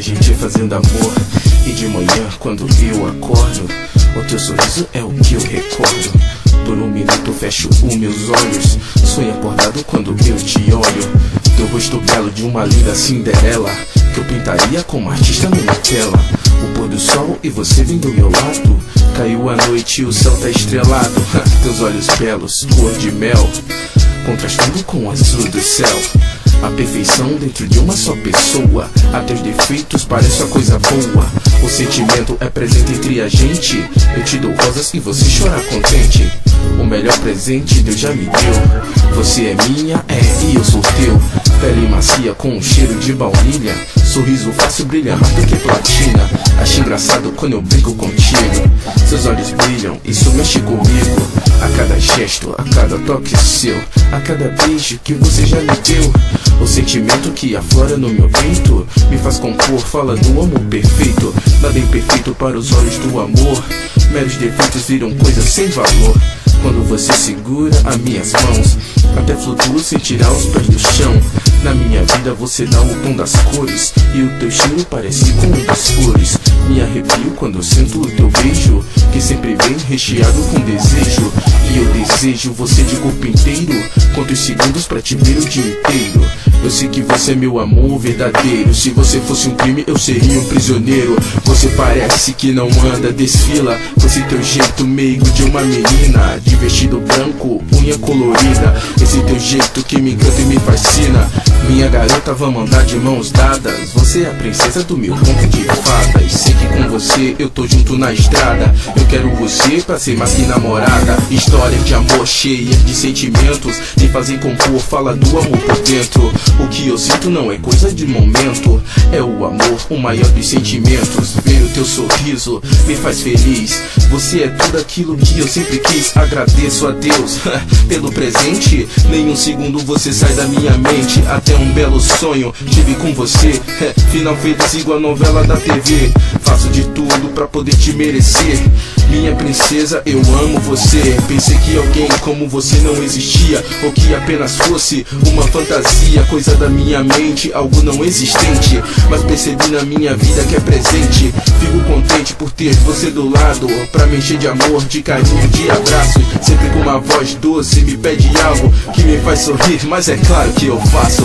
a gente fazendo amor. E de manhã quando eu acordo, o teu sorriso é o que eu recordo. Por um minuto fecho os meus olhos, sonho acordado quando eu te olho. Teu rosto belo de uma linda Cinderela, que eu pintaria como artista numa tela. O pôr do sol e você vem do meu lado. Caiu a noite e o céu tá estrelado. Teus olhos belos, cor de mel, contrastando com o azul do céu. A perfeição dentro de uma só pessoa. Até os defeitos parecem uma coisa boa. O sentimento é presente entre a gente. Eu te dou rosas e você chora contente. O melhor presente Deus já me deu. Você é minha, e eu sou teu. Pele macia com um cheiro de baunilha. Sorriso fácil brilha mais do que platina. Acho engraçado quando eu brinco contigo. Seus olhos brilham, isso mexe comigo. A cada gesto, a cada toque seu, a cada beijo que você já me deu. O sentimento que aflora no meu peito me faz compor, fala do amor perfeito. Nada imperfeito para os olhos do amor. Meros defeitos viram coisas sem valor. Quando você segura as minhas mãos, até flutuo sem tirar os pés do chão. Na minha vida você dá o tom das cores, e o teu cheiro parece com um das flores. Me arrepio quando eu sinto o teu beijo, que sempre vem recheado com desejo. E eu desejo você de corpo inteiro. Quantos segundos pra te ver o dia inteiro. Eu sei que você é meu amor verdadeiro. Se você fosse um crime eu seria um prisioneiro. Você parece que não anda, desfila com esse teu jeito meigo de uma menina, de vestido branco, unha colorida. Esse teu jeito que me encanta e me fascina. Minha garota, vamos andar de mãos dadas. Você é a princesa do meu conto de fadas. Sei que com você eu tô junto na estrada. Eu quero você pra ser mais que namorada. História de amor cheia de sentimentos, me fazem compor, fala do amor por dentro. O que eu sinto não é coisa de momento, é o amor, o maior dos sentimentos. Ver o teu sorriso me faz feliz. Você é tudo aquilo que eu sempre quis. Agradeço a Deus pelo presente. Nenhum segundo você sai da minha mente. Até um belo sonho tive com você. Final feliz igual a novela da TV. Faço de tudo pra poder te merecer. Minha princesa, eu amo você. Pensei que alguém como você não existia, ou que apenas fosse uma fantasia, coisa da minha mente, algo não existente. Mas percebi na minha vida que é presente. Fico contente por ter você do lado, pra me encher de amor, de carinho, de abraços. Sempre com uma voz doce me pede algo que me faz sorrir, mas é claro que eu faço.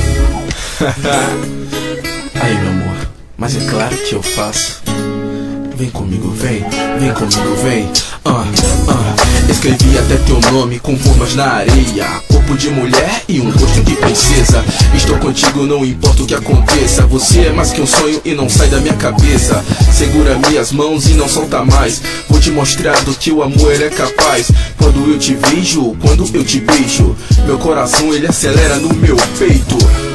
Aí meu amor, mas é claro que eu faço. Vem comigo, vem, vem comigo, vem. Escrevi até teu nome com formas na areia. Corpo de mulher e um rosto de princesa. Estou contigo, não importa o que aconteça. Você é mais que um sonho e não sai da minha cabeça. Segura minhas mãos e não solta mais. Vou te mostrar do que o amor é capaz. Quando eu te vejo, quando eu te beijo, meu coração ele acelera no meu peito.